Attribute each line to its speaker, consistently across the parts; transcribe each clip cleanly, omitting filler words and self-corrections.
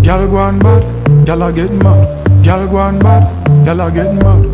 Speaker 1: Girl go on bad, girl a get mad. Girl go on bad, girl a get mad.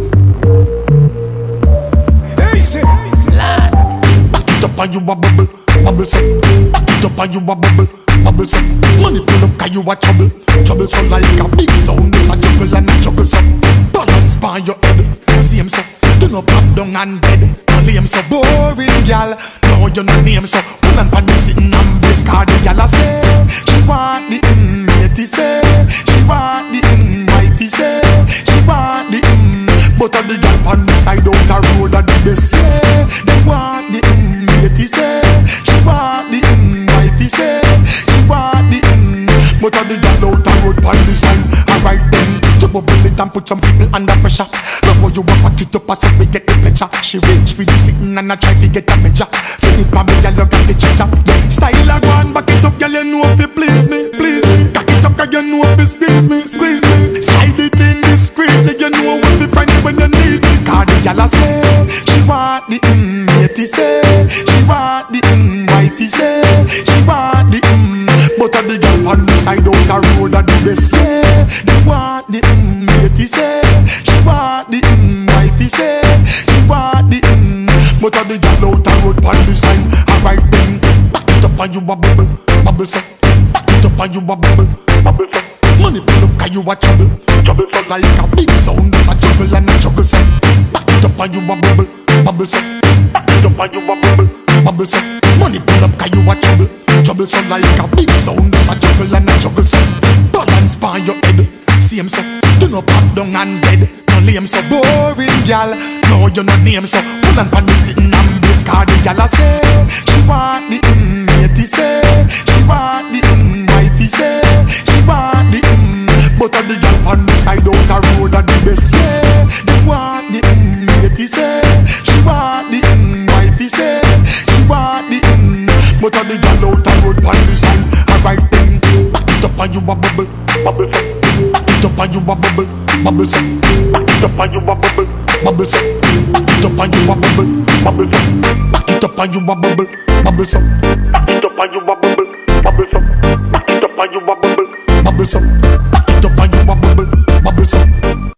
Speaker 1: Hey, say,
Speaker 2: Last.
Speaker 3: Back it up and you a bubble, bubble so. Back it up and you a bubble, bubble so. Money pull up 'cause you a trouble, trouble so like a big sound. It's a juggle and a juggle so. Balance by your head, same so. Do not pop down and dead. No lame so boring, gal. No you no name so. Pull and pan me sitting and brace 'cause the gal a say she want the matey say. She want the wifey say. She want the but the gal pan the side out the road a the best yeah. They want the matey say. She want the wifey say. She want the but the gal out the road pan the side. Alright then, you bubble it and put some people under pressure. Love how you walk back it up so we get the pleasure. She rich for the sitting and I try to get a measure. Feel it for me, girl, look at the treasure. Yeah. Style a go on, back it up, girl, you know if you please me, please me. Cock it up, 'cause you know if you squeeze me, squeeze me. Slide it in discreetly, you know if you find it when you need me. 'Cause the girl a say she want the matey say. She want the wifey say. She want the but the girl on the side out the road a the best yeah. They want the matey say. She want the wifey say. She want the but the girl out the road on the side. Alright then, back it up and you a bubble, bubble so. Back it up and you a bubble, bubble so. Money pull up 'cause you a trouble, trouble so like a big sound. It's a juggle and a juggle so. Back it up and you a bubble, bubble so. Back it up and you a bubble, bubble so. Money pull up 'cause you a trouble, trouble so like a big sound. It's a juggle and a juggle so. Balance by your head, same so. Do not pop down and dead. No lame so boring, gal. No you no name so. Pull and pan me sitting and brace 'cause the gal a say she want the matey say. She want the wifey say. She want the but the gal pan the side out the road a the best yeah. They want the matey say. She want the wifey say. She want the but the gal out the road pan the side. Alright then, back it up and you a bubble, bubble so. Back it up and you a bubble, bubble so. Back it up and you a bubble, bubble so. Back it up and you a bubble, bubble so. Back it up and you a bubble, bubble so. Back it up and you a bubble, bubble so. Back it up and you a bubble, bubble so. Back it up and you a bubble, bubble so.